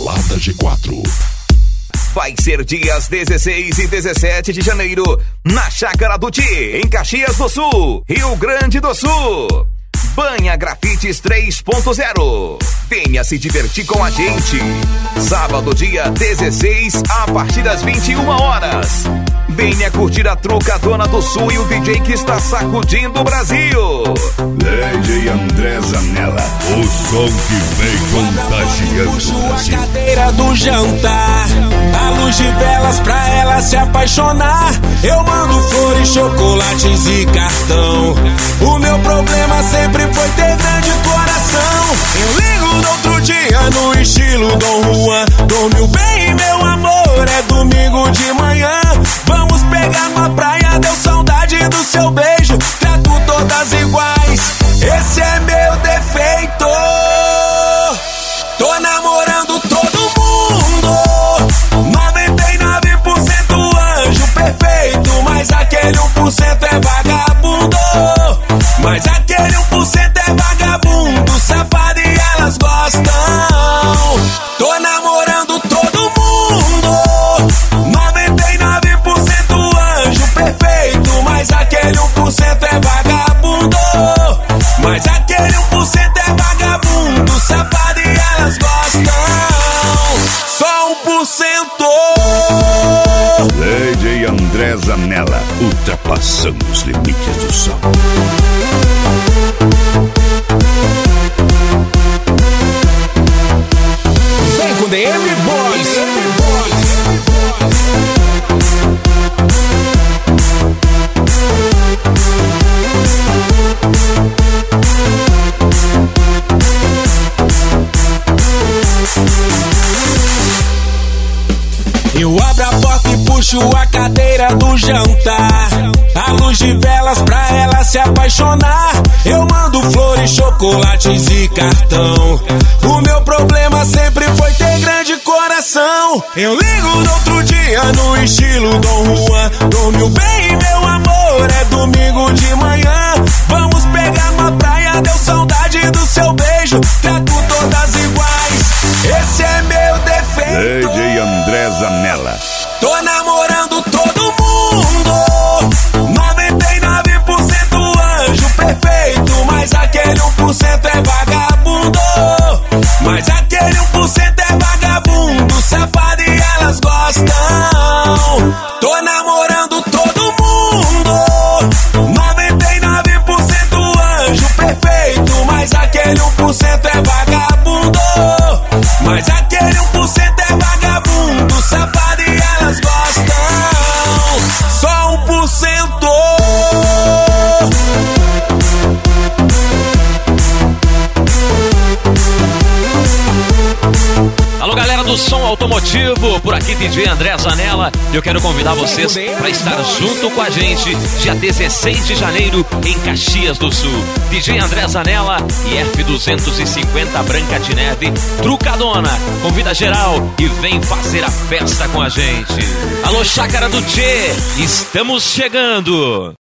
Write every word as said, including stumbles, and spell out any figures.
Balada G quatro. Vai ser dias dezesseis e dezessete de janeiro, na Chácara do Ti, em Caxias do Sul, Rio Grande do Sul. Banha Grafites três ponto zero. Venha se divertir com a gente. Sábado, dia dezesseis, a partir das vinte e uma horas. Venha curtir a Trucadona do Sul e o D J que está sacudindo o Brasil. D J André Zanella, o som que vem contagiando o Brasil. Cadeira do jantar, a luz de velas pra ela se apaixonar. Eu mando flores, chocolates e cartão. O meu problema sempre foi ter grande coração. Eu ligo no outro dia no estilo Dom Juan. Dormiu bem, meu amor, é domingo de manhã. Vamos pegar numa praia, deu saudade do seu beijo. Trato todas iguais, esse é meu defeito. Tô namorando todo mundo, noventa e nove por cento anjo perfeito. Mas aquele um por cento é vagabundo. Mas aquele um por cento é vagabundo, safado e elas gostam. Tô namorando todo mundo, noventa e nove por cento anjo perfeito. Mas aquele um por cento é vagabundo. Mas aquele um por cento é vagabundo, safado e elas gostam. Só um por cento. D J André Zanella, ultrapassando os limites do som. Vem com The Every Boys. Eu abro a porta e puxo a cadeira do jantar. A luz de velas pra ela se apaixonar. Eu mando flores, chocolates e cartão. O meu problema sempre foi ter grande coração. Eu ligo no outro dia no estilo Dom Juan. Dormiu bem, meu amor, é domingo de manhã. Vamos pegar numa praia, deu saudade do seu beijo. Trato todas iguais, esse é meu defeito. D J André Zanella. Tô namorando todo mundo, noventa e nove por cento anjo perfeito. Mas aquele um por cento é vagabundo. Mas aquele um por cento é vagabundo, safado e elas gostam. Tô namorando todo mundo, noventa e nove por cento anjo perfeito. Mas aquele um por cento é vagabundo. Mas aquele um por cento é vagabundo, safado e elas gostam. Só um por cento. Alô, galera do som automotivo, por aqui D J André Zanella. Eu quero convidar vocês para estar junto com a gente dia dezesseis de janeiro em Caxias do Sul. D J André Zanella e F duzentos e cinquenta Branca de Neve Trucadona. Convida geral e vem fazer a festa com a gente. Alô, Chácara do Tchê, estamos chegando.